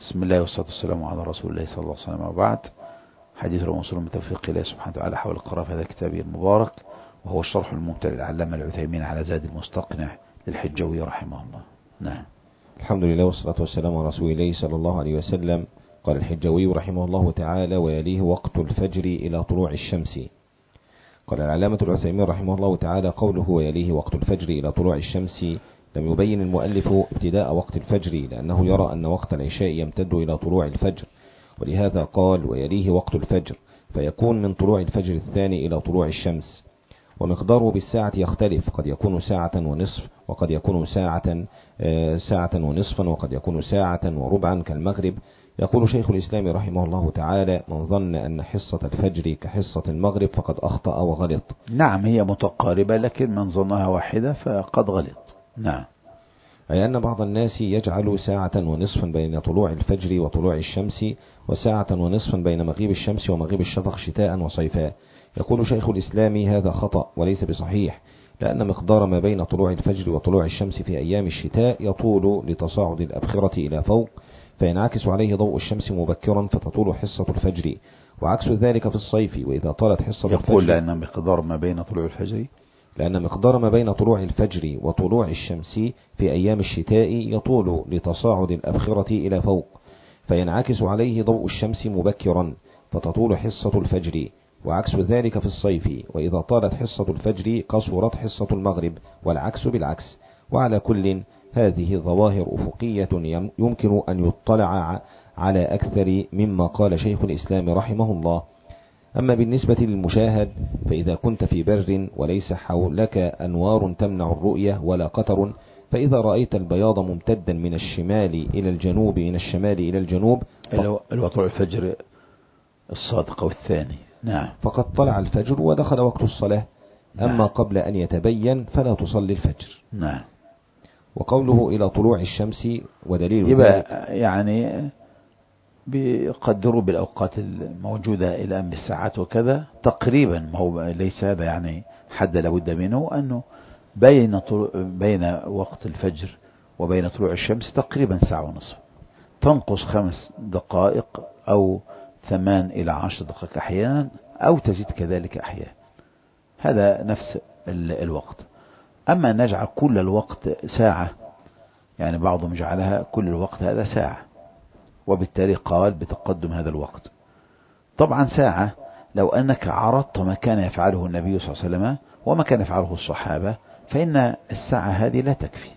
بسم الله والصلاة والسلام على رسول الله صلى الله عليه وسلم، وبعد. حديث وصول من توفيق الله سبحانه وتعالى حول القراءة في هذا الكتاب المبارك، وهو الشرح الممتع للعلامة العثيمين على زاد المستقنع للحجوي رحمه الله. نعم. الحمد لله والصلاة والسلام على رسول الله صلى الله عليه وسلم. قال الحجوي رحمه الله تعالى: ويليه وقت الفجر إلى طلوع الشمس. قال العلامة العثيمين رحمه الله تعالى: قوله ويليه وقت الفجر إلى طلوع الشمس لم يبين المؤلف ابتداء وقت الفجر، لأنه يرى أن وقت العشاء يمتد إلى طلوع الفجر، ولهذا قال ويليه وقت الفجر، فيكون من طلوع الفجر الثاني إلى طلوع الشمس. ومقداره بالساعة يختلف، قد يكون ساعة ونصف، وقد يكون ساعة ونصفا، وقد يكون ساعة وربعا كالمغرب. يقول شيخ الإسلام رحمه الله تعالى: من ظن أن حصة الفجر كحصة المغرب فقد أخطأ وغلط. نعم، هي متقاربة، لكن من ظنها واحدة فقد غلط. نعم. أي أن بعض الناس يجعل ساعة ونصفا بين طلوع الفجر وطلوع الشمس، وساعة ونصفا بين مغيب الشمس ومغيب الشفق شتاء وصيفاء. يقول شيخ الإسلام: هذا خطأ وليس بصحيح، لأن مقدار ما بين طلوع الفجر وطلوع الشمس في أيام الشتاء يطول لتصاعد الأبخرة إلى فوق، فينعكس عليه ضوء الشمس مبكرا فتطول حصة الفجر، وعكس ذلك في الصيف. وإذا طالت حصة الفجر، يقول لأن مقدار ما بين طلوع الفجر وطلوع الشمس في أيام الشتاء يطول لتصاعد الأبخرة إلى فوق، فينعكس عليه ضوء الشمس مبكرا فتطول حصة الفجر، وعكس ذلك في الصيف. وإذا طالت حصة الفجر قصرت حصة المغرب، والعكس بالعكس. وعلى كل هذه ظواهر أفقية يمكن أن يطلع على أكثر مما قال شيخ الإسلام رحمه الله. أما بالنسبة للمشاهد، فإذا كنت في بر وليس حولك أنوار تمنع الرؤية ولا قطر، فإذا رأيت البياض ممتدا من الشمال إلى الجنوب الوطلع الفجر الصادق والثاني. نعم. فقد طلع الفجر ودخل وقت الصلاة. نعم. أما قبل أن يتبين فلا تصلي الفجر. نعم. وقوله إلى طلوع الشمس ودليل ذلك يعني بيقدروا بالأوقات الموجودة إلى أن بالساعات وكذا تقريبا، ما هو ليس هذا يعني حد لابد منه، أنه بين وقت الفجر وبين طلوع الشمس تقريبا ساعة ونصف، تنقص 5 دقائق أو 8 إلى 10 دقائق أحيانا، أو تزيد كذلك أحيانا. هذا نفس الوقت. أما نجعل كل الوقت ساعة، يعني بعضهم جعلها كل الوقت هذا ساعة، وبالتالي قال بتقدم هذا الوقت. طبعا ساعة لو أنك عرضت ما كان يفعله النبي صلى الله عليه وسلم وما كان يفعله الصحابة، فإن الساعة هذه لا تكفي.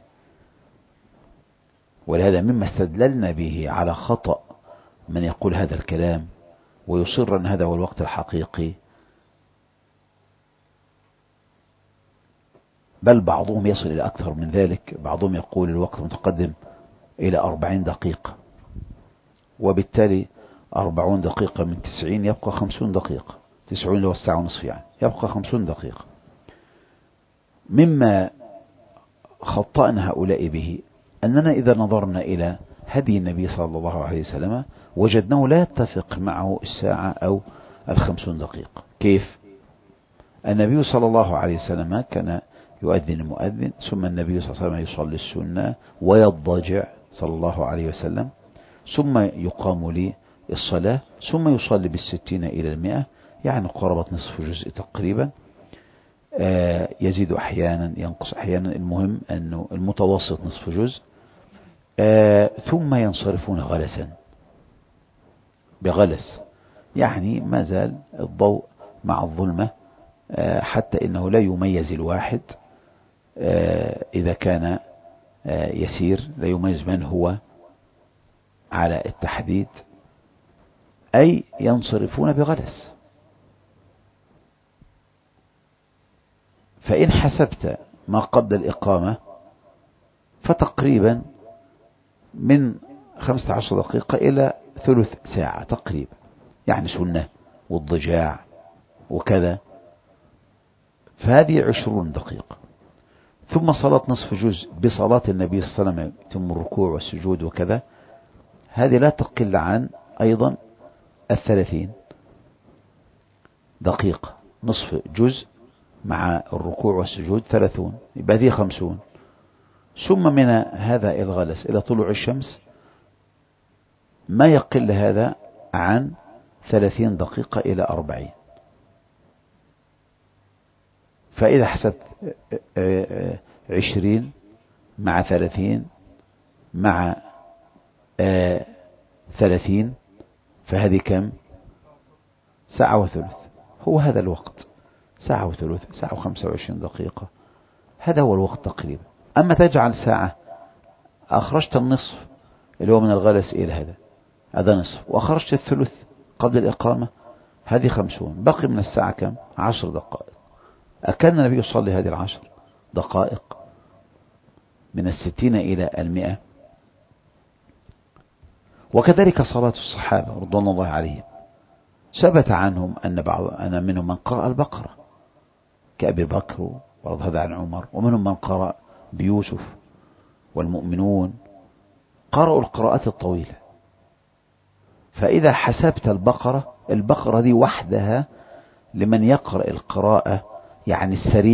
ولهذا مما استدللنا به على خطأ من يقول هذا الكلام ويصر أن هذا هو الوقت الحقيقي، بل بعضهم يصل إلى أكثر من ذلك. بعضهم يقول الوقت متقدم إلى 40 دقيقة، وبالتالي 40 دقيقة من 90 يبقى 50 دقيقة، 90 لو الساعة ونصف يعني يبقى 50 دقيقة. مما خطأنا هؤلاء به أننا إذا نظرنا إلى هدي النبي صلى الله عليه وسلم وجدناه لا يتفق معه الساعة أو 50 دقيقة. كيف؟ النبي صلى الله عليه وسلم كان يؤذن المؤذن، ثم النبي صلى الله عليه وسلم يصلي السنة ويضجع صلى الله عليه وسلم، ثم يقام للصلاة، ثم يصلي 60 إلى 100، يعني قرابة نصف جزء تقريبا، يزيد أحيانا ينقص أحيانا، المهم أنه المتوسط نصف جزء، ثم ينصرفون غلسا بغلس، يعني ما زال الضوء مع الظلمة، حتى إنه لا يميز الواحد إذا كان يسير، لا يميز من هو على التحديد، أي ينصرفون بغلس. فإن حسبت ما قبل الإقامة فتقريبا من 15 دقيقة إلى ثلث ساعة تقريبا، يعني سنة والضجاع وكذا، فهذه 20 دقيقة. ثم صلاة نصف جزء بصلاة النبي صلى الله عليه وسلم، ثم الركوع والسجود وكذا، هذه لا تقل عن أيضا 30 دقيقة. نصف جزء مع الركوع والسجود 30، يبقى دي 50. ثم من هذا الغلس إلى طلوع الشمس ما يقل هذا عن 30 دقيقة إلى 40. فإذا حسبت 20 مع 30 مع 30 فهذه كم؟ ساعة وثلث. هو هذا الوقت، ساعة وثلث، ساعة و25 دقيقة، هذا هو الوقت تقريبا. أما تجعل ساعة أخرجت النصف اللي هو من الغلس إلى هذا نصف، وأخرجت الثلث قبل الإقامة، هذه 50، بقي من الساعة كم؟ 10 دقائق. أكان النبي يصلي هذه 10 دقائق من 60 إلى 100. وكذلك صلاة الصحابة رضوان الله عليهم، ثبت عنهم أن منهم من قرأ البقرة كأبي بكر ورضي هذا عن عمر، ومنهم من قرأ بيوسف والمؤمنون، قرأوا القراءات الطويلة. فإذا حسبت البقرة دي وحدها لمن يقرأ القراءة يعني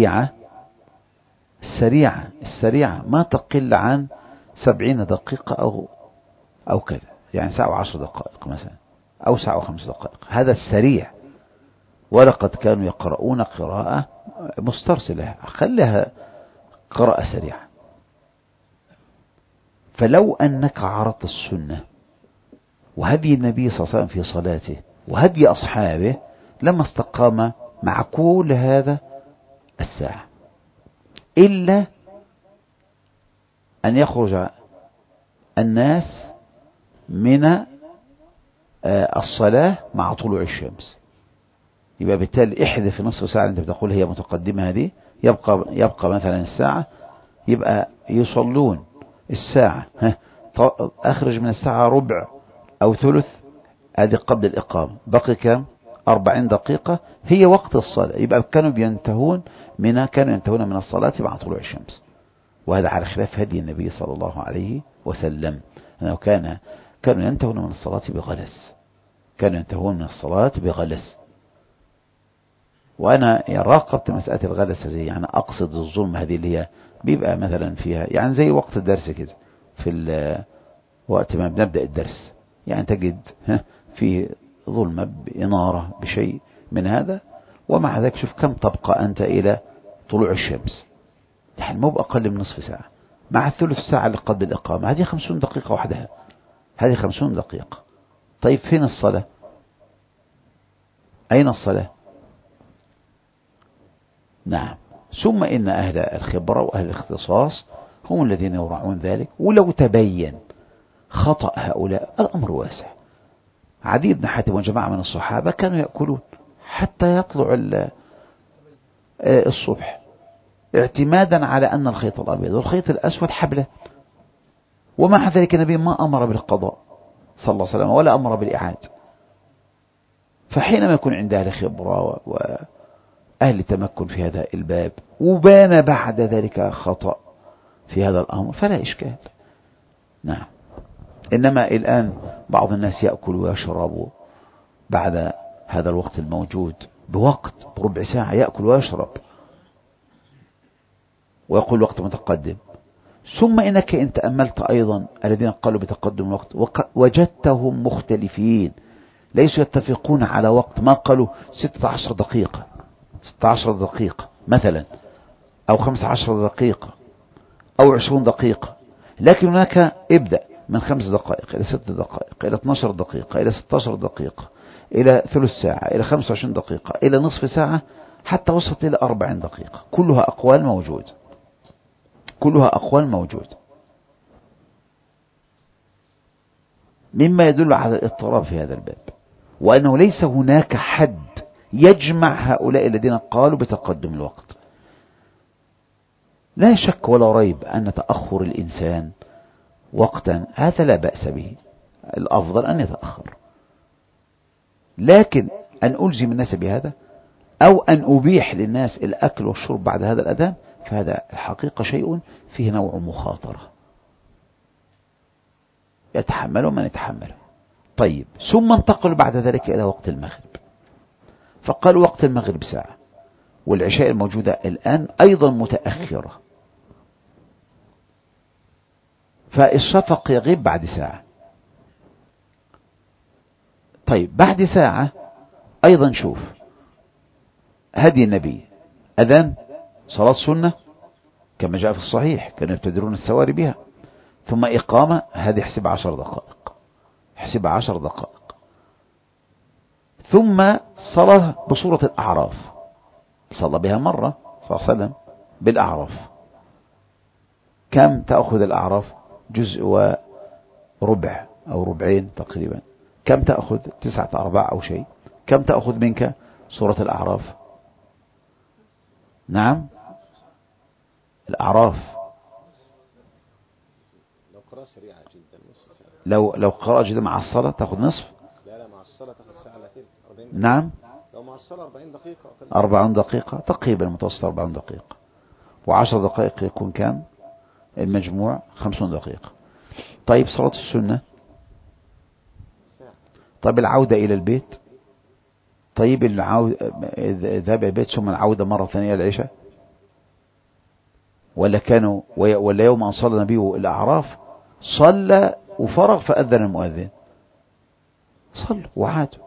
السريعة ما تقل عن 70 دقيقة أو كذا، يعني ساعة و10 دقائق مثلا، أو ساعة و5 دقائق، هذا السريع. ولقد كانوا يقرؤون قراءة مسترسلة، خلها قراءة سريعة. فلو أنك عرضت السنة وهدي النبي صلى الله عليه وسلم في صلاته وهدي أصحابه لما استقام مع كل هذا الساعة، إلا أن يخرج الناس من الصلاة مع طلوع الشمس. يبقى بالتالي احذف نصف ساعة أنت بتقول هي متقدمة، هذه يبقى مثلا الساعة، يبقى يصلون الساعة، أخرج من الساعة ربع أو ثلث، هذه قبل الإقامة، بقي كم؟ 40 دقيقة هي وقت الصلاة. يبقى كانوا ينتهون من الصلاة مع طلوع الشمس. وهذا على خلاف هدي النبي صلى الله عليه وسلم، أنه كانوا ينتهون من الصلاة بغلس. وأنا راقبت مسألة الغلس هذه، يعني أقصد الظلم هذه اللي هي بيبقى مثلا فيها يعني زي وقت الدرس كده، في وقت ما بنبدأ الدرس يعني تجد في ظلمة بإنارة بشيء من هذا، ومع ذلك شوف كم تبقى أنت إلى طلوع الشمس، يعني مو بأقل من نصف ساعة مع الثلث ساعة اللي قبل الإقامة، هذه 50 دقيقة وحدها، هذه 50 دقيقة. طيب فين الصلاة؟ أين الصلاة؟ نعم. ثم إن أهل الخبرة وأهل الاختصاص هم الذين يراعون ذلك. ولو تبين خطأ هؤلاء الأمر واسع. عدي بن حاتم وجماعة من الصحابة كانوا يأكلون حتى يطلع الصبح، اعتمادا على أن الخيط الأبيض والخيط الأسود حبلة، ومع ذلك النبي ما أمر بالقضاء صلى الله عليه وسلم ولا أمر بالإعادة. فحينما يكون عند أهل خبرة وأهل تمكن في هذا الباب وبان بعد ذلك خطأ في هذا الأمر فلا إشكال. نعم. إنما الآن بعض الناس يأكل ويشرب بعد هذا الوقت الموجود بوقت بربع ساعة، يأكل ويشرب ويقول وقت متقدم. ثم إنك إن تأملت أيضا الذين قالوا بتقدم الوقت وجدتهم مختلفين، ليسوا يتفقون على وقت، ما قالوا 16 دقيقة مثلا، أو 15 دقيقة أو 20 دقيقة، لكن هناك ابدأ من 5 دقائق إلى 6 دقائق إلى 12 دقيقة إلى 16 دقيقة إلى ثلث ساعة إلى 25 دقيقة إلى نصف ساعة حتى وصلت إلى 40 دقيقة. كلها أقوال موجود، مما يدل على الاضطراب في هذا الباب، وأنه ليس هناك حد يجمع هؤلاء الذين قالوا بتقدم الوقت. لا شك ولا ريب أن تأخر الإنسان وقتا هذا لا بأس به، الأفضل أن يتأخر، لكن أن ألزم الناس بهذا أو أن أبيح للناس الأكل والشرب بعد هذا الأذان، فهذا الحقيقة شيء فيه نوع مخاطرة يتحمله من يتحمله. طيب ثم انتقل بعد ذلك إلى وقت المغرب، فقال وقت المغرب ساعة، والعشاء الموجودة الآن أيضا متأخرة، فالشفق يغيب بعد ساعة، طيب بعد ساعة أيضا شوف هدي النبي، أذان صلاة سنة كما جاء في الصحيح، كانوا يبتدرون السواري بها، ثم إقامة، هذه احسب 10 دقائق، احسب 10 دقائق، ثم صلاة بصورة الأعراف، صلى بها مرة صلى الله عليه وسلم بالأعراف. كم تأخذ الأعراف؟ جزء وربع أو ربعين تقريبا. كم تأخذ؟ 9/4 أو شيء. كم تأخذ منك سورة الأعراف؟ نعم الأعراف لو قراءة سريعة جدا نصف ساعة. لو قراءة جدا مع الصلاة تأخذ نصف. لا مع الصلاة تأخذ ساعة إلا ثلث 40 دقيقة. نعم لو مع الصلاة 40 دقيقة. 40 دقيقة تقريبا، متوسط 40 دقيقة، و10 دقائق يكون كم المجموع؟ 50 دقيقة. طيب صلاة السنة، طيب العودة إلى البيت، طيب الذهاب إلى البيت ثم العودة مرة ثانية إلى العشاء، ولا يوم أن صلى النبي الأعراف صلى وفرغ فأذن المؤذن، صلوا وعادوا.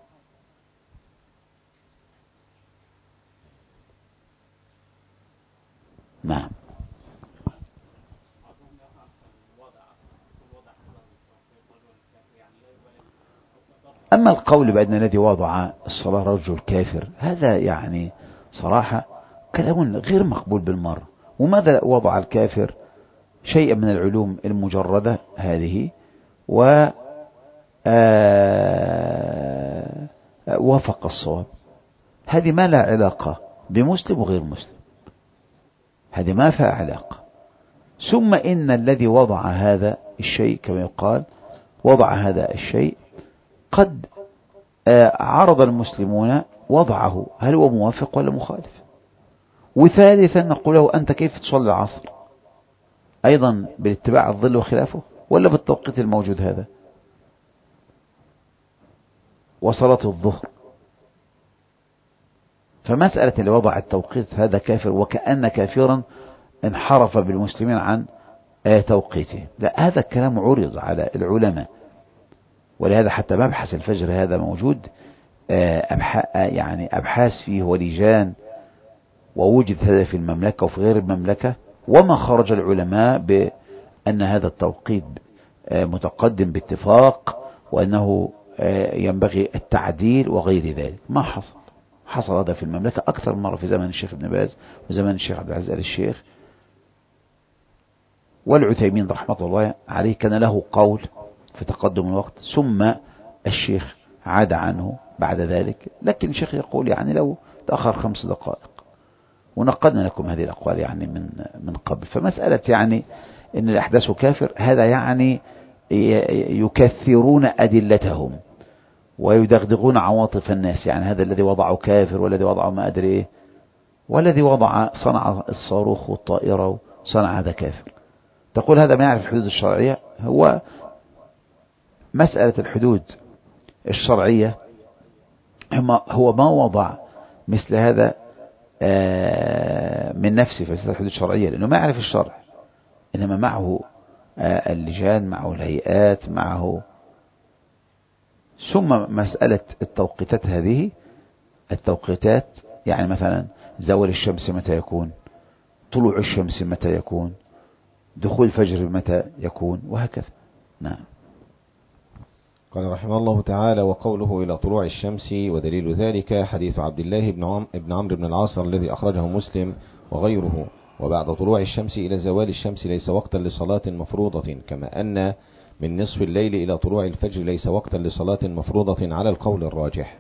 نعم. أما القول بأن الذي وضع الصلاة رجل كافر، هذا يعني صراحة كلام غير مقبول بالمرة. وماذا وضع الكافر؟ شيئا من العلوم المجردة هذه، و وافق الصواب. هذه ما لا علاقة بمسلم وغير مسلم، هذه ما فيها علاقة. ثم إن الذي وضع هذا الشيء كما يقال وضع هذا الشيء قد عرض المسلمون وضعه، هل هو موافق ولا مخالف؟ وثالثا نقول له أنت كيف تصلي العصر؟ أيضا بالاتباع الظل وخلافه ولا بالتوقيت الموجود هذا؟ وصلاة الظهر، فمسألة اللي وضع التوقيت هذا كافر، وكأن كافرا انحرف بالمسلمين عن توقيته. لا، هذا الكلام عرض على العلماء، ولهذا حتى مبحث الفجر هذا موجود يعني أبحاث فيه ولجان، ووجد هذا في المملكة وفي غير المملكة، وما خرج العلماء بأن هذا التوقيت متقدم باتفاق، وأنه ينبغي التعديل وغير ذلك. ما حصل. حصل هذا في المملكة أكثر مرة في زمن الشيخ ابن باز وزمن الشيخ عبد العزيز آل الشيخ، والعثيمين رحمة الله عليه كان له قول في تقدم الوقت، ثم الشيخ عاد عنه بعد ذلك. لكن الشيخ يقول يعني لو تأخر 5 دقائق، ونقدنا لكم هذه الأقوال يعني من قبل. فمسألة يعني إن الأحداث كافر، هذا يعني يكثرون أدلتهم ويدغدغون عواطف الناس، يعني هذا الذي وضعه كافر، والذي وضعه ما أدري إيه، والذي صنع الصاروخ والطائرة صنع هذا كافر. تقول هذا ما يعرف الحدود الشرعية. هو مسألة الحدود الشرعية هو ما وضع مثل هذا من نفسه في مسألة الحدود الشرعية، لأنه ما يعرف الشرع، إنما معه اللجان، معه الهيئات، معه. ثم مسألة التوقيتات هذه، التوقيتات يعني مثلا زوال الشمس متى يكون، طلوع الشمس متى يكون، دخول الفجر متى يكون، وهكذا. نعم. قال رحمه الله تعالى: وقوله إلى طلوع الشمس، ودليل ذلك حديث عبد الله بن عمرو بن العاص الذي أخرجه مسلم وغيره: وبعد طلوع الشمس إلى زوال الشمس ليس وقتا لصلاة مفروضة، كما أن من نصف الليل إلى طلوع الفجر ليس وقتا لصلاة مفروضة على القول الراجح.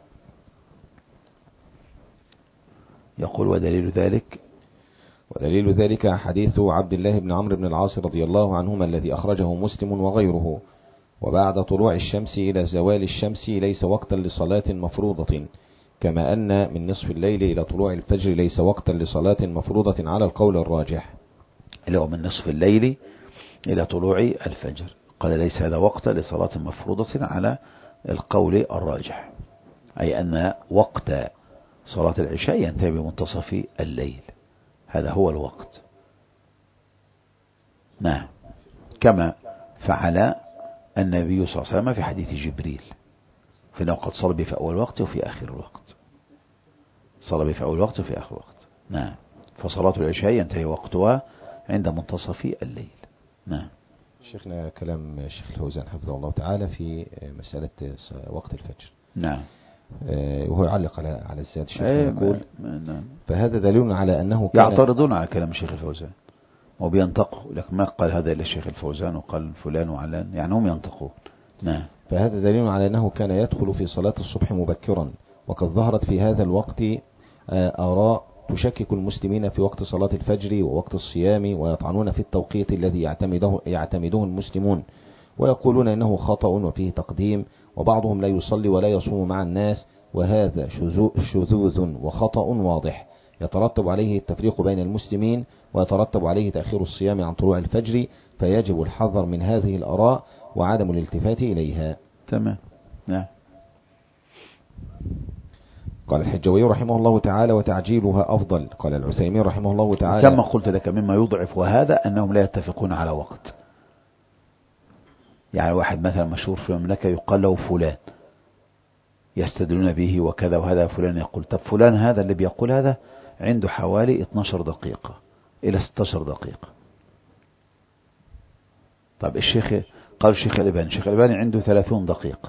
يقول ودليل ذلك حديث عبد الله بن عمرو بن العاص رضي الله عنهما الذي أخرجه مسلم وغيره: وبعد طلوع الشمس إلى زوال الشمس ليس وقتا لصلاة مفروضة، كما أن من نصف الليل إلى طلوع الفجر ليس وقتا لصلاة مفروضة على القول الراجح. اللي هو من نصف الليل إلى طلوع الفجر، قال ليس هذا وقتا لصلاة مفروضة على القول الراجح، أي أن وقت صلاة العشاء ينتهي بمنتصف الليل، هذا هو الوقت. نعم، كما فعل النبي صلى الله عليه وسلم في حديث جبريل فإنه قد صلى به في أول وقت وفي آخر الوقت، صلى به في أول وقت وفي آخر وقت. نعم. فصلاة العشاء ينتهي وقتها عند منتصف الليل. نعم. شيخنا كلام الشيخ الفوزان حفظه الله تعالى في مسألة وقت الفجر. نعم. وهو يعلق على الزاد الشيخ يقول نعم. فهذا دليل على أنه كان يعترضون على كلام الشيخ الفوزان وبينتقوا لك ما قال هذا إلا الشيخ الفوزان وقال فلان وعلان، يعني هم ينتقون. نعم. فهذا دليل على أنه كان يدخل في صلاة الصبح مبكرا، وقد ظهرت في هذا الوقت آراء تشكك المسلمين في وقت صلاة الفجر ووقت الصيام، ويطعنون في التوقيت الذي يعتمده المسلمون، ويقولون إنه خطأ وفيه تقديم، وبعضهم لا يصلي ولا يصوم مع الناس، وهذا شذوذ وخطأ واضح يترتب عليه التفريق بين المسلمين، ويترتب عليه تأخير الصيام عن طلوع الفجر، فيجب الحذر من هذه الآراء وعدم الالتفات إليها. تمام. نعم. قال الحجوي رحمه الله تعالى وتعجيلها أفضل. قال العثيمين رحمه الله تعالى كما قلت لك مما يضعف وهذا أنهم لا يتفقون على وقت. يعني واحد مثلا مشهور في المملكة يقال له فلان، يستدلون به وكذا، وهذا فلان يقول طب فلان هذا اللي بيقول هذا عنده حوالي 12 دقيقة إلى 16 دقيقة. طب قال الشيخ الألباني عنده 30 دقيقة.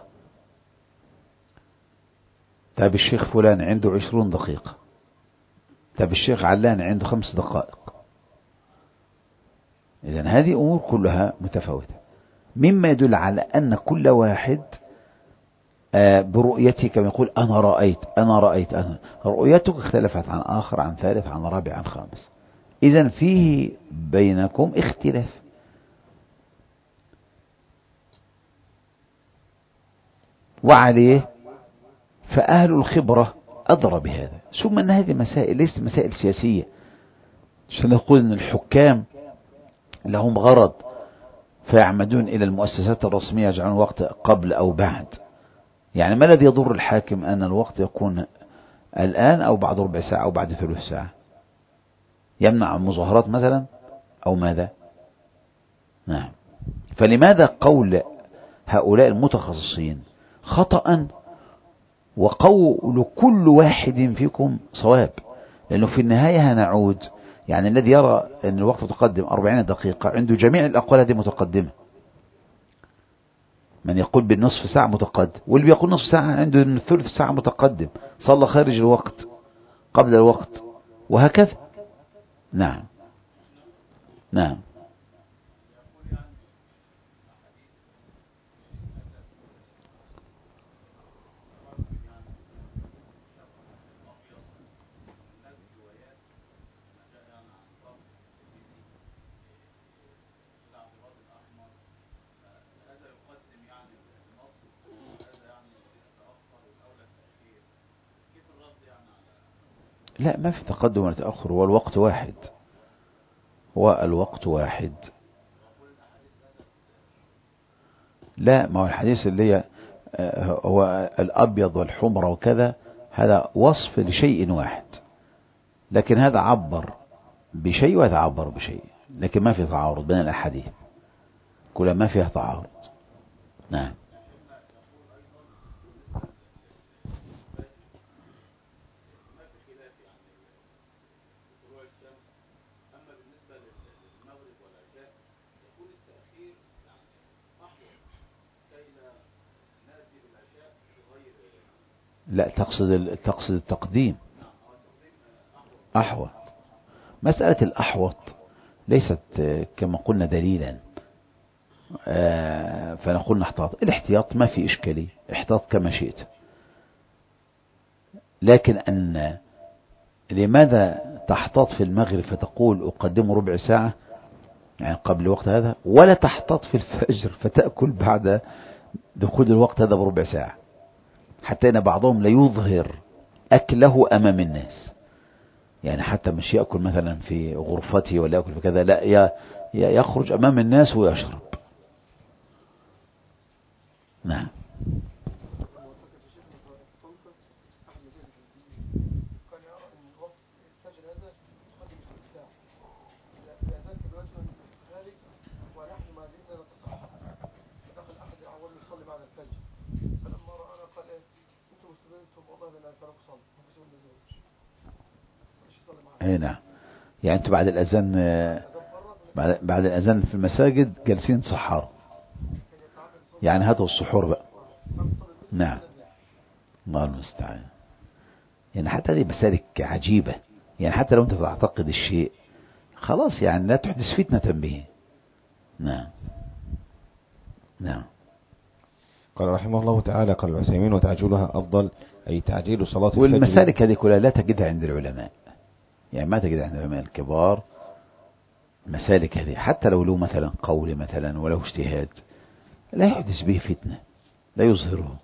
طب الشيخ فلان عنده 20 دقيقة. طب الشيخ علان عنده 5 دقائق. إذن هذه أمور كلها متفاوتة، مما يدل على أن كل واحد برؤيته كما يقول أنا رأيت رؤيتك اختلفت عن آخر عن ثالث عن رابع عن خامس. إذن فيه بينكم اختلاف. وعليه فأهل الخبرة أدرى بهذا. ثم أن هذه مسائل ليست مسائل سياسية عشان نقول أن الحكام لهم غرض فيعمدون إلى المؤسسات الرسمية يجعلون وقت قبل أو بعد. يعني ما الذي يضر الحاكم أن الوقت يكون الآن أو بعد ربع ساعة أو بعد ثلث ساعة؟ يمنع المظاهرات مثلا أو ماذا؟ نعم. فلماذا قول هؤلاء المتخصصين خطأ وقول كل واحد فيكم صواب؟ لأنه في النهاية هنعود، يعني الذي يرى أن الوقت متقدم 40 دقيقة عنده جميع الأقوال هذه متقدمة. من يقول بالنصف ساعة متقدم، واللي بيقول نصف ساعة عنده ثلث ساعة متقدم، صلى خارج الوقت قبل الوقت وهكذا. نعم. نعم. لا، ما في تقدم ولا تأخر، هو الوقت واحد، هو الوقت واحد. لا، ما هو الحديث اللي هي هو الأبيض والحمر وكذا، هذا وصف لشيء واحد، لكن هذا عبر بشيء وهذا عبر بشيء، لكن ما في تعارض بين الأحاديث، كلها ما فيها تعارض. نعم. لا، تقصد التقديم أحوط. مسألة الأحوط ليست كما قلنا دليلا فنقول نحتاط. الاحتياط ما في إشكالي، احتاط كما شئت، لكن أن لماذا تحتاط في المغرب فتقول أقدم ربع ساعة يعني قبل الوقت هذا، ولا تحتاط في الفجر فتأكل بعد دخول الوقت هذا بربع ساعة، حتى أن بعضهم لا يظهر أكله أمام الناس، يعني حتى مش يأكل مثلا في غرفته ولا يأكل في كذا، لا يخرج أمام الناس ويشرب. نعم. ونحن ما زلنا نتصحى، فدخل أحد أول يصلي بعد الفجر، فلما رأنا قال إيه اي نعم. يعني انتوا بعد الأذان بعد الأذان في المساجد جالسين سحار، يعني هاتوا السحور بقى. نعم، الله المستعان. يعني حتى هذه مسالك عجيبة، يعني حتى لو أنت تعتقد الشيء خلاص يعني لا تحدث فتنة به. نعم نعم. قال رحمه الله تعالى: قال العثيمين: وتعجيلها أفضل، أي تعجيل صلاة الفجر. والمسالك هذه كلها لا تجدها عند العلماء، يعني ما تجدها عند العلماء الكبار. مسالك هذه حتى لو له مثلا قول مثلا ولو اجتهاد لا يحدث به فتنة، لا يظهره.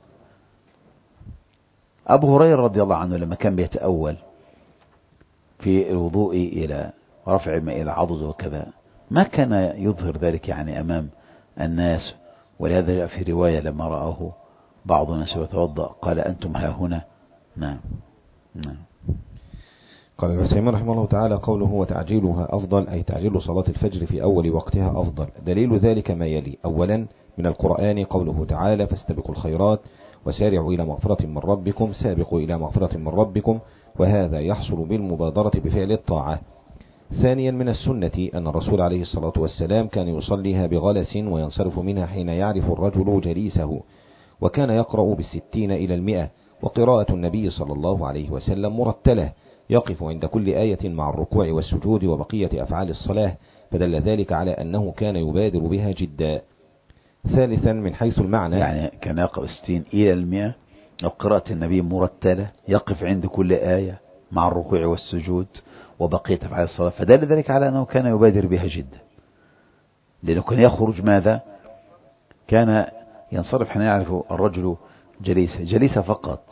أبو هريرة رضي الله عنه لما كان بيتأول في الوضوء إلى رفع ما إلى عضد وكذا ما كان يظهر ذلك يعني أمام الناس، ولهذا في رواية لما رآه بعض الناس يتوضأ قال: أنتم ها هنا. نعم نعم. قال العثيمين رحمه الله تعالى: قوله وتعجيلها أفضل، أي تعجيل صلاة الفجر في أول وقتها أفضل. دليل ذلك ما يلي: أولا من القرآن قوله تعالى: فاستبقوا الخيرات وسارعوا إلى مغفرة من ربكم، سابقوا إلى مغفرة من ربكم، وهذا يحصل بالمبادرة بفعل الطاعة. ثانيا من السنة أن الرسول عليه الصلاة والسلام كان يصليها بغلس وينصرف منها حين يعرف الرجل جليسه، وكان يقرأ بالستين إلى 100، وقراءة النبي صلى الله عليه وسلم مرتلة، يقف عند كل آية مع الركوع والسجود وبقية أفعال الصلاة، فدل ذلك على أنه كان يبادر بها جدا. ثالثا من حيث المعنى، يعني كان يقرأ 60 إلى 100 وقراءة النبي مرتلة، يقف عند كل آية مع الركوع والسجود وبقية أفعال الصلاة، فدل ذلك على أنه كان يبادر بها جدا، لأنه كان يخرج ماذا؟ كان ينصرف حين يعرف الرجل جليسة فقط،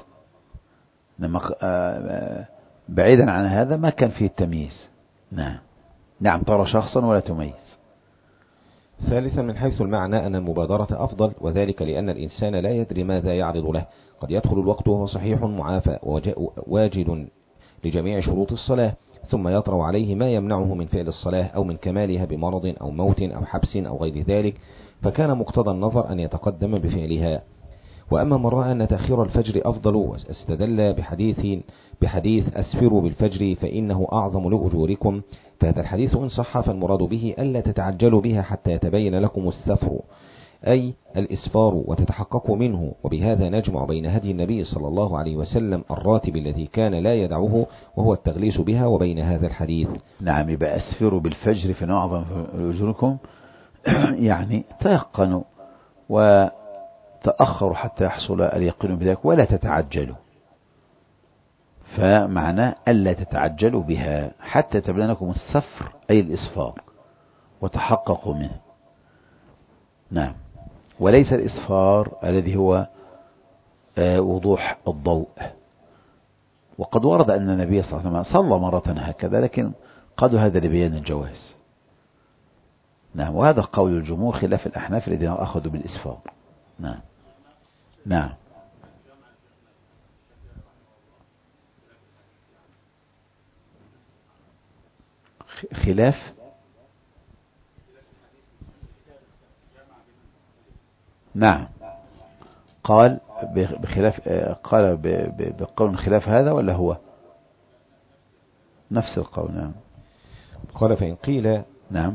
بعيدا عن هذا ما كان فيه التمييز. نعم نعم، ترى شخصا ولا تميز. ثالثا من حيث المعنى أن المبادرة أفضل، وذلك لأن الإنسان لا يدري ماذا يعرض له، قد يدخل الوقت وهو صحيح معافى واجد لجميع شروط الصلاة، ثم يطرأ عليه ما يمنعه من فعل الصلاة أو من كمالها بمرض أو موت أو حبس أو غير ذلك، فكان مقتضى النظر أن يتقدم بفعلها. وأما من رأى أن تأخير الفجر أفضل واستدل بحديث أسفروا بالفجر فإنه أعظم لأجوركم، فهذا الحديث إن صح فالمراد به ألا تتعجلوا بها حتى يتبين لكم السفر، أي الإسفار، وتتحققوا منه. وبهذا نجمع بين هدي النبي صلى الله عليه وسلم الراتب الذي كان لا يدعه وهو التغليس بها، وبين هذا الحديث. نعم، يبقى أسفروا بالفجر فإنه أعظم لأجوركم يعني تيقنوا وتأخروا حتى يحصل اليقين بذلك ولا تتعجلوا، فمعناه ألا تتعجلوا بها حتى تبين لكم السفر أي الإسفار وتحققوا منه. نعم، وليس الإسفار الذي هو وضوح الضوء. وقد ورد أن النبي صلى الله عليه وسلم صلى مرة هكذا، لكن قالوا هذا لبيان الجواز. نعم، وهذا قول الجمهور خلاف الأحناف الذين أخذوا بالإسفار. نعم نعم. خلاف نعم، قال بخلاف، قال بقول خلاف هذا ولا هو نفس القول؟ نعم. قال فإن قيل نعم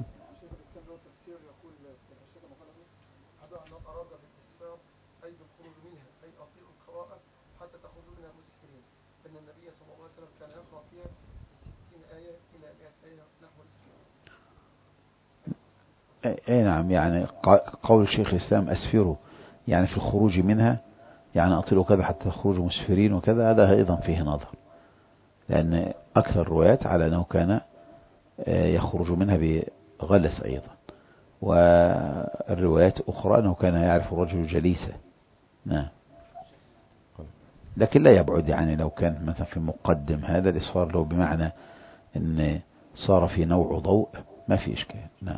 اي نعم، يعني قول الشيخ الإسلام أسفروا يعني في الخروج منها، يعني أطيلوا كذا حتى تخرجوا مسفرين وكذا، هذا أيضا فيه نظر، لأن أكثر الروايات على أنه كان يخرج منها بغلس أيضا، والروايات أخرى أنه كان يعرف الرجل جليسة. نعم، لكن لا يبعد، يعني لو كان مثلا في مقدم هذا الإصفار له بمعنى أن صار في نوع ضوء ما في إشكال. نعم.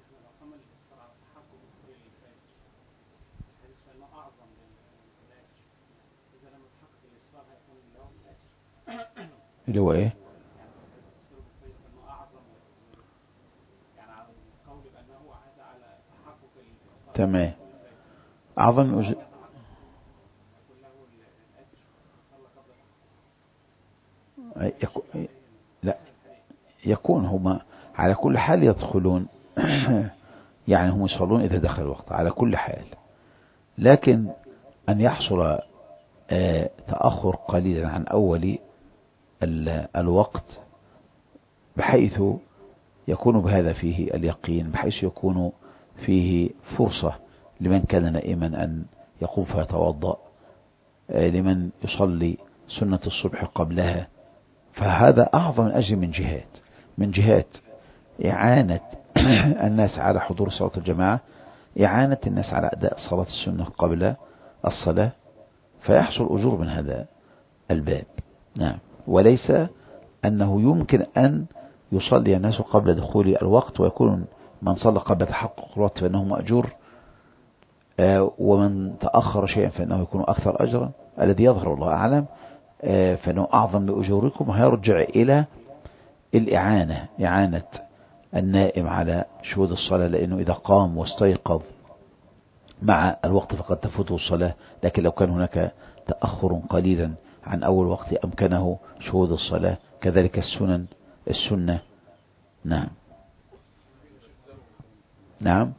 اللي هو ايه؟ تمام، أعظم يكون هما على كل حال يدخلون يعني هم يصلون إذا دخل الوقت على كل حال، لكن أن يحصل تأخر قليلا عن أول الوقت بحيث يكون بهذا فيه اليقين، بحيث يكون فيه فرصة لمن كان نائما أن يقوم فيتوضأ، لمن يصلي سنة الصبح قبلها. فهذا أعظم أجر من جهات إعانة الناس على حضور صلاة الجماعة، إعانة الناس على أداء صلاة السنة قبل الصلاة، فيحصل أجور من هذا الباب. نعم. وليس أنه يمكن أن يصلي الناس قبل دخول الوقت ويكون من صلى قبل تحقق الوقت فإنه مأجور، ومن تأخر شيئا فإنه يكون أكثر أجرا. الذي يظهر الله أعلم فإنه أعظم لأجوركم، ويرجع إلى الإعانة، إعانة النائم على شهود الصلاة، لأنه إذا قام واستيقظ مع الوقت فقد تفوته الصلاة، لكن لو كان هناك تأخر قليلا عن أول وقت أمكنه شهود الصلاة. كذلك السنة. نعم. نعم.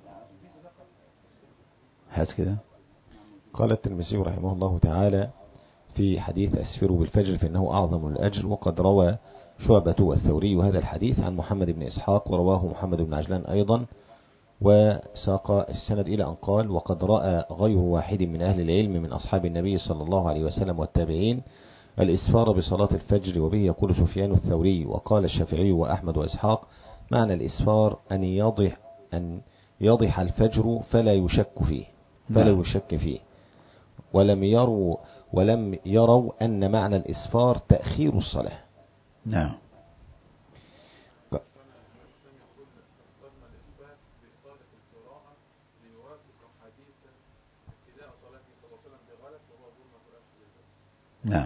هات كده. قال الترمذي رحمه الله تعالى في حديث أسفروا بالفجر فإنه أعظم الأجر، وقد روى شعبة والثوري هذا الحديث عن محمد بن إسحاق، ورواه محمد بن عجلان أيضا، وساق السند إلى أن قال وقد رأى غير واحد من أهل العلم من أصحاب النبي صلى الله عليه وسلم والتابعين الإسفار بصلاة الفجر. وبه يقول سفيان الثوري وقال الشافعي وأحمد وإسحاق معنى الإسفار أن يضح الفجر فلا يشك فيه ولم يروا أن معنى الإسفار تأخير الصلاة. نعم. نعم.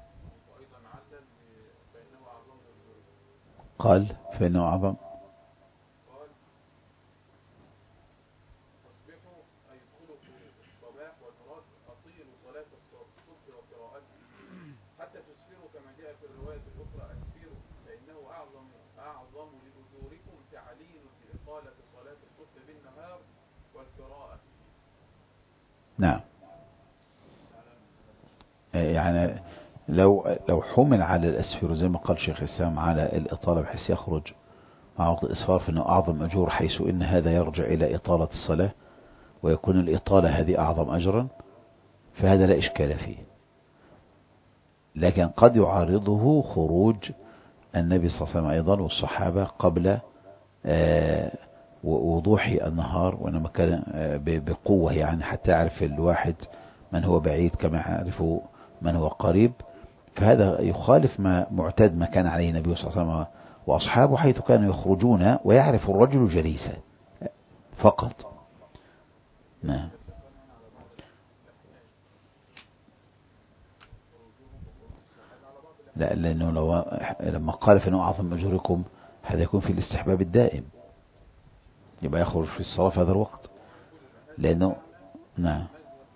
قال فإنه أعظم. حتى تسفروا كما جاء في الرواية الأخرى أسفروا فإنه أعظم لأجوركم تعليل بإطالة صلاة الصبح بالنهار والقراءة. نعم. يعني لو حمل على الأسفر زي ما قال شيخ الإسلام على الإطالة بحيث يخرج مع وقت الإسفار فإنه أعظم أجور، حيث إن هذا يرجع إلى إطالة الصلاة ويكون الإطالة هذه أعظم أجرا، فهذا لا إشكال فيه. لكن قد يعارضه خروج النبي صلى الله عليه وسلم أيضا والصحابة قبل وضوح النهار، وإنما كان بقوة يعني حتى يعرف الواحد من هو بعيد كما يعرف من هو قريب. فهذا يخالف ما معتاد ما كان عليه النبي صلى الله عليه وسلم وأصحابه، حيث كانوا يخرجون ويعرف الرجل جليسا فقط. نعم. لا، لأنه لما قال فإنه أعظم أجركم هذا يكون في الاستحباب الدائم، يبقى يخرج في الصلاة في هذا الوقت لأنه. نعم.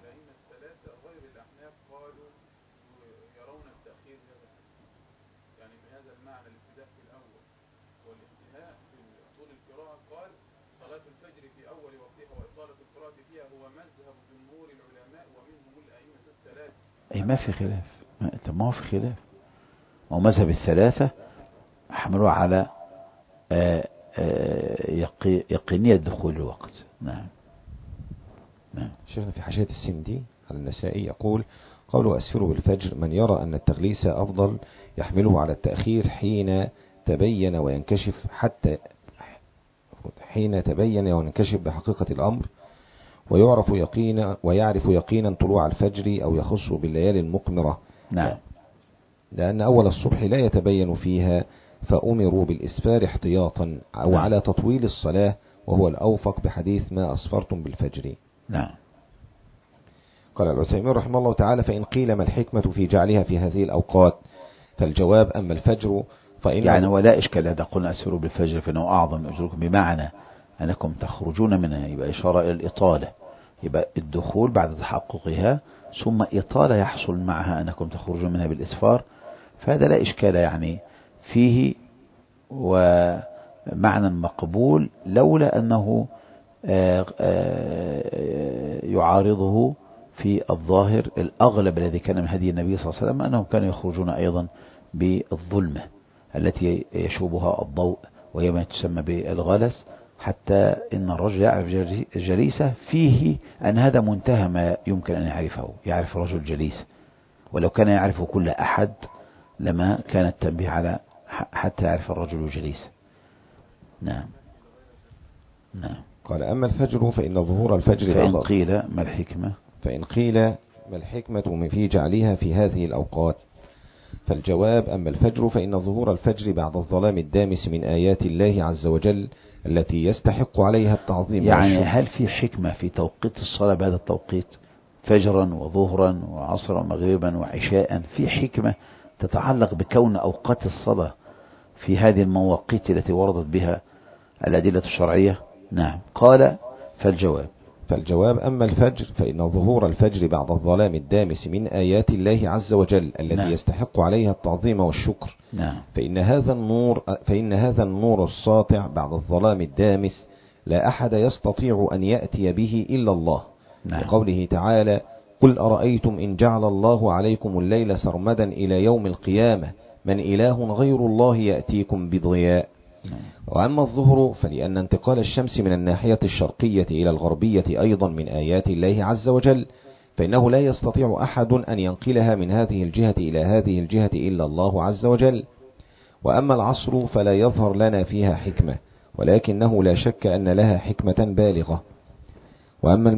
أي ما في خلاف، ما في خلاف، ومذهب الثلاثة حملوا على يقينية دخول الوقت. نعم. نعم. شيخنا في حاشية السندي على النسائي يقول قوله أسفروا بالفجر من يرى أن التغليس أفضل يحمله على التأخير حين تبين وينكشف بحقيقة الأمر ويعرف يقينا طلوع الفجر أو يخص بالليالي المقمرة. نعم. لأن أول الصبح لا يتبين فيها فأمروا بالإسفار احتياطا أو نعم. على تطويل الصلاة، وهو الأوفق بحديث ما أسفرتم بالفجر. نعم. قال العثيمين رحمه الله تعالى فإن قيل ما الحكمة في جعلها في هذه الأوقات، فالجواب أما الفجر فإن يعني ولا إشكال إذا قلنا أسفروا بالفجر فإنه أعظم أجركم، بمعنى أنكم تخرجون منها، يبقى إشارة إلى الإطالة، يبقى الدخول بعد تحققها ثم إطالة يحصل معها أنكم تخرجون منها بالإسفار، فهذا لا إشكال يعني فيه ومعنى مقبول لولا أنه يعارضه في الظاهر الأغلب الذي كان من هدي النبي صلى الله عليه وسلم أنهم كانوا يخرجون أيضا بالظلمة التي يشوبها الضوء وهي ما تسمى بالغلس، حتى إن الرجل يعرف جليسه فيه أن هذا منتهى ما يمكن أن يعرفه، يعرف الرجل جليسه، ولو كان يعرف كل أحد لما كان التنبيه على حتى يعرف الرجل جليسه. نعم. نعم. قال أما الفجر فإن ظهور الفجر فإن قيل ما الحكمة؟ فإن قيل ما الحكمة في جعلها في هذه الأوقات؟ فالجواب: أما الفجر فإن ظهور الفجر بعد الظلام الدامس من آيات الله عز وجل التي يستحق عليها التعظيم. يعني هل في حكمة في توقيت الصلاة بهذا التوقيت، فجرا وظهرا وعصرا ومغربا وعشاء، في حكمة تتعلق بكون أوقات الصلاة في هذه المواقيت التي وردت بها الأدلة الشرعية؟ نعم. قال فالجواب أما الفجر فإن ظهور الفجر بعد الظلام الدامس من آيات الله عز وجل التي نعم. يستحق عليها التعظيم والشكر. نعم. فإن هذا النور الساطع بعد الظلام الدامس لا أحد يستطيع أن يأتي به إلا الله. نعم. لقوله تعالى: قل أرأيتم إن جعل الله عليكم الليل سرمدا إلى يوم القيامة من إله غير الله يأتيكم بضياء. وأما الظهر فلأن انتقال الشمس من الناحية الشرقية إلى الغربية أيضا من آيات الله عز وجل، فإنه لا يستطيع أحد أن ينقلها من هذه الجهة إلى هذه الجهة إلا الله عز وجل. وأما العصر فلا يظهر لنا فيها حكمة، ولكنه لا شك أن لها حكمة بالغة. وأما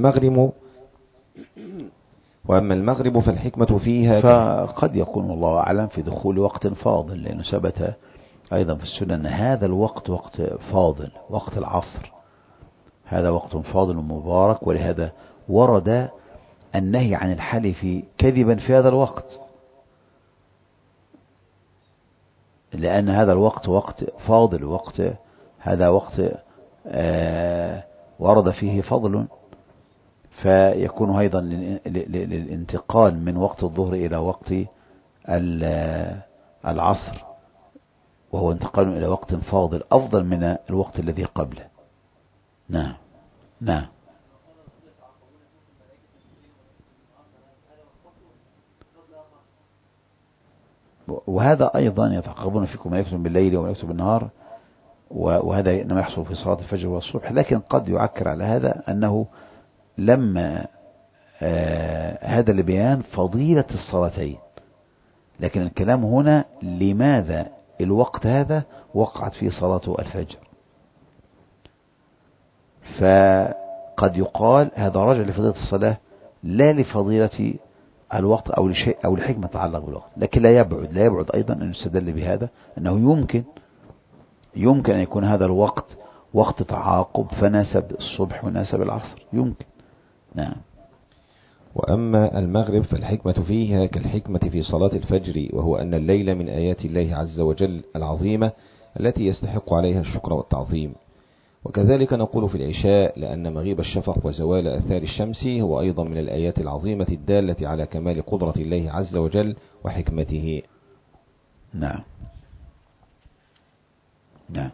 المغرب فالحكمة فيها فقد يكون الله أعلم في دخول وقت فاضل، لأنه ثبت أيضا في السنة أن هذا الوقت وقت فاضل، وقت العصر هذا وقت فاضل ومبارك، ولهذا ورد النهي عن الحلف كذبا في هذا الوقت، لأن هذا الوقت وقت فاضل، هذا وقت ورد فيه فضل، فيكون أيضا للانتقال من وقت الظهر إلى وقت العصر، وهو انتقال إلى وقت فاضل أفضل من الوقت الذي قبله. نعم. نعم. وهذا أيضا يتعاقبون فيكم ملائكة بالليل وملائكة بالنهار، وهذا إنما يحصل في صلاة الفجر والصبح. لكن قد يعكر على هذا أنه لما هذا لبيان فضيلة الصلاتين، لكن الكلام هنا لماذا الوقت هذا وقعت فيه صلاة الفجر، فقد يقال هذا راجع لفضيلة الصلاة لا لفضيلة الوقت أو لشيء أو لحكمة تتعلق بالوقت. لكن لا يبعد أيضا أن يستدل بهذا أنه يمكن أن يكون هذا الوقت وقت تعاقب، فناسب الصبح وناسب العصر، يمكن. نعم. وأما المغرب فالحكمة فيها كالحكمة في صلاة الفجر، وهو أن الليل من آيات الله عز وجل العظيمة التي يستحق عليها الشكر والتعظيم. وكذلك نقول في العشاء، لأن مغيب الشفق وزوال أثار الشمس هو أيضا من الآيات العظيمة الدالة على كمال قدرة الله عز وجل وحكمته. نعم. نعم.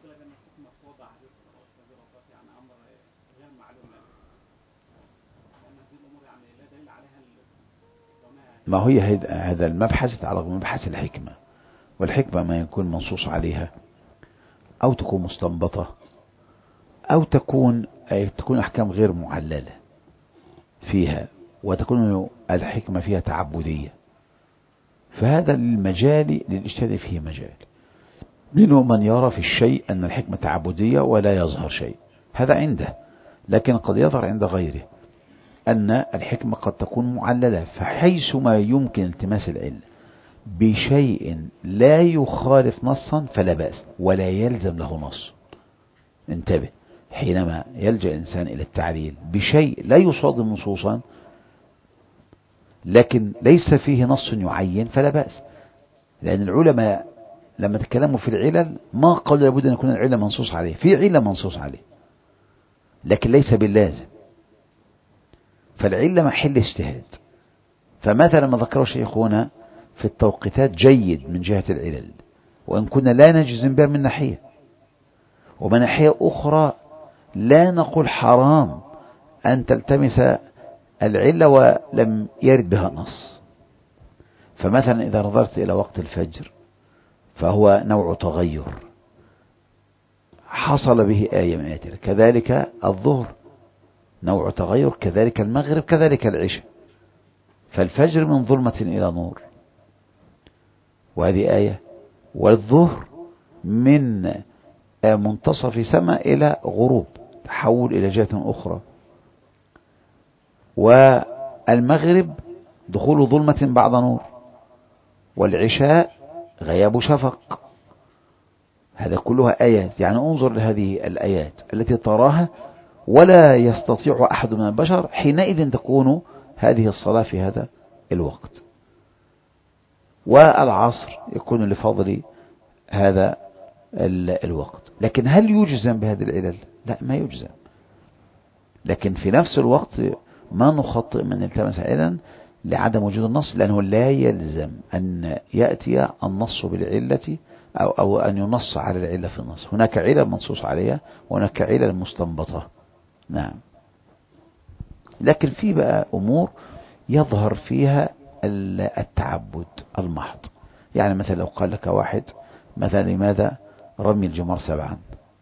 ما هي هذا المبحث يتعلق بمبحث الحكمة، والحكمة ما يكون منصوص عليها أو تكون مستنبطة أو تكون أحكام غير معللة فيها، وتكون الحكمة فيها تعبدية. فهذا المجال للاجتهاد فيه مجال، منهم من يرى في الشيء أن الحكمة تعبدية ولا يظهر شيء، هذا عنده، لكن قد يظهر عند غيره أن الحكمة قد تكون معللة، فحيث ما يمكن التماس العلة بشيء لا يخالف نصا فلا بأس ولا يلزم له نص. انتبه، حينما يلجأ الإنسان إلى التعليل بشيء لا يصادم نصوصا لكن ليس فيه نص يعين فلا بأس، لأن العلماء لما تكلموا في العلل ما قالوا لابد أن يكون العلة منصوص عليه، في علة منصوص عليه لكن ليس باللازم، فالعلة محل اجتهاد. فمثلا ما ذكره شيخنا في التوقيتات جيد من جهة العلل، وإن كنا لا نجزم بها من ناحية، ومن ناحية أخرى لا نقول حرام أن تلتمس العلة ولم يرد بها نص. فمثلا إذا نظرت إلى وقت الفجر فهو نوع تغير حصل به آية من آيات الله، كذلك الظهر نوع تغير، كذلك المغرب، كذلك العشاء. فالفجر من ظلمة إلى نور، وهذه آية، والظهر من منتصف سماء إلى غروب، تحول إلى جهة أخرى، والمغرب دخول ظلمة بعد نور، والعشاء غياب شفق. هذا كلها آيات. يعني انظر لهذه الآيات التي تراها ولا يستطيع أحد من البشر، حينئذ تكون هذه الصلاة في هذا الوقت. والعصر يكون لفضل هذا الوقت. لكن هل يجزم بهذه العلل؟ لا، ما يجزم. لكن في نفس الوقت ما نخطئ من التمس عللا لعدم وجود النص، لأنه لا يلزم أن يأتي النص بالعلة أو أن ينص على العلة في النص. هناك علة منصوص عليها وهناك علة مستنبطة. نعم. لكن في بقى أمور يظهر فيها التعبد المحض. يعني مثلا لو قال لك واحد مثلا لماذا رمي الجمار 7،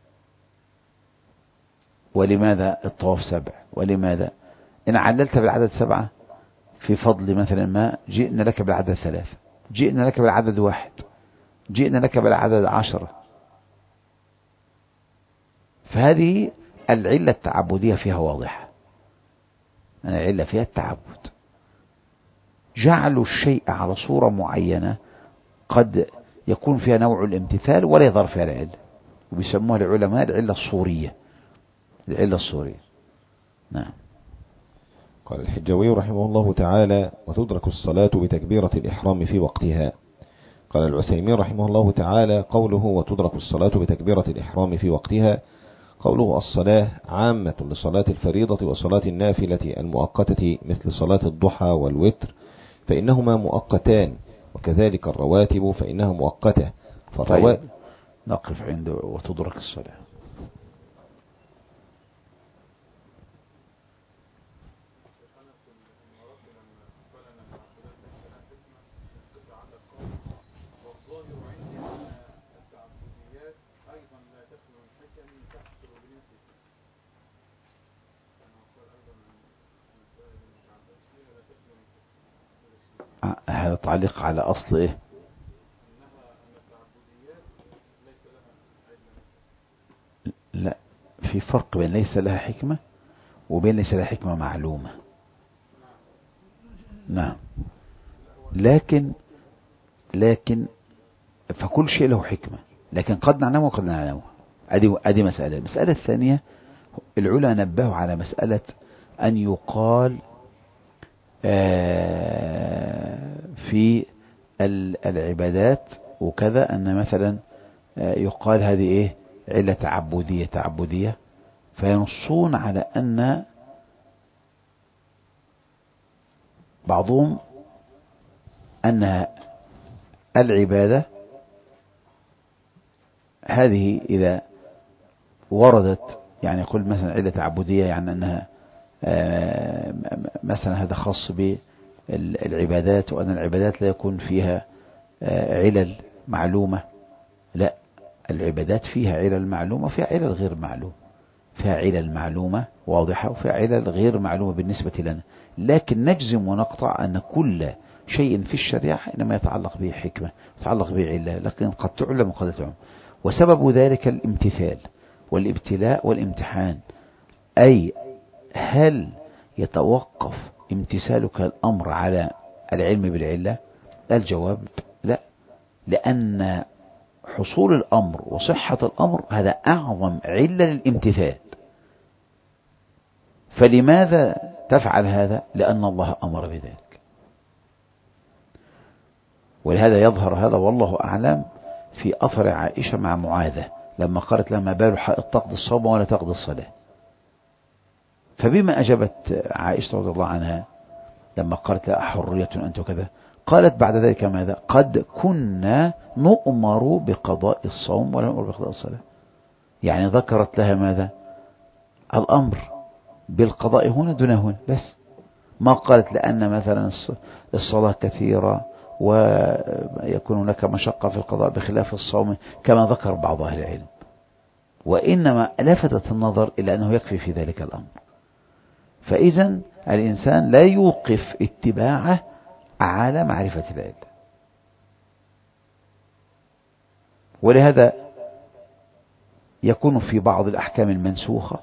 ولماذا الطواف 7، ولماذا إن عللت بالعدد 7 في فضل مثلا ما، جئنا لك بالعدد 3، جئنا لك بالعدد 1، جئنا لك بالعدد 10. فهذه العلة التعبدية فيها واضحة، العلة فيها التعبد. جعلوا الشيء على صورة معينة قد يكون فيها نوع الامتثال ولا يظهر فيها العلة، وبيسموها العلماء العلة الصورية، العلة الصورية. نعم. قال الحجوي رحمه الله تعالى: وتدرك الصلاة بتكبيرة الإحرام في وقتها. قال العثيمين رحمه الله تعالى: قوله وتدرك الصلاة بتكبيرة الإحرام في وقتها، قوله الصلاة عامة لصلاة الفريضة وصلاة النافلة المؤقتة مثل صلاة الضحى والوتر فإنهما مؤقتان، وكذلك الرواتب فإنها مؤقتة. طيب نقف عند وتدرك الصلاة. هذا تعليق على أصل إيه؟ لا، في فرق بين ليس لها حكمة وبين ليس لها حكمة معلومة. نعم. لكن فكل شيء له حكمة، لكن قد نعلمه وقد لا نعلمه. أدي مسألة. المسألة الثانية، العلماء نبهوا على مسألة أن يقال في العبادات وكذا أن مثلا يقال هذه إيه؟ علة تعبدية، فينصون على أن بعضهم أن العبادة هذه إذا وردت، يعني يقول مثلا علة تعبدية يعني أنها مثلا هذا خاص بالعبادات، وأن العبادات لا يكون فيها علل معلومة. لا، العبادات فيها علل معلومة وفيها علل غير معلومة، فيها علل معلومة واضحة وفيها علل غير معلومة بالنسبة لنا. لكن نجزم ونقطع أن كل شيء في الشريعة إنما يتعلق به حكمة، يتعلق به علة، لكن قد تعلم وقد لا تعلم. وسبب ذلك الامتثال والابتلاء والامتحان. أي هل يتوقف امتثالك الأمر على العلم بالعلة؟ الجواب لا، لأن حصول الأمر وصحة الأمر هذا أعظم علة للامتثال. فلماذا تفعل هذا؟ لأن الله أمر بذلك. ولهذا يظهر هذا والله أعلم في أثر عائشة مع معاذة لما قالت لها: ما بال حائض تقضي الصوم ولا تقضي الصلاة؟ فبما أجابت عائشة رضي الله عنها؟ لما قالت لها حرية أنت وكذا، قالت بعد ذلك ماذا؟ قد كنا نؤمر بقضاء الصوم ولا نؤمر بقضاء الصلاة. يعني ذكرت لها ماذا؟ الأمر بالقضاء هنا دون هنا بس، ما قالت لأن مثلا الصلاة كثيرة ويكون هناك مشقة في القضاء بخلاف الصوم كما ذكر بعض أهل العلم، وإنما لفتت النظر إلى أنه يكفي في ذلك الأمر. فإذا الإنسان لا يوقف اتباعه على معرفة العلة. ولهذا يكون في بعض الأحكام المنسوخة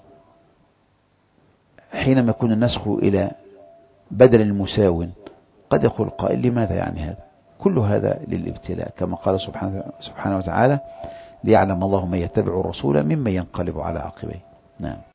حينما يكون النسخ إلى بدل المساو قد يقول قائل لماذا يعني هذا؟ كل هذا للابتلاء، كما قال سبحانه وتعالى ليعلم الله من يتبع الرسول ممن ينقلب على عقبيه. نعم.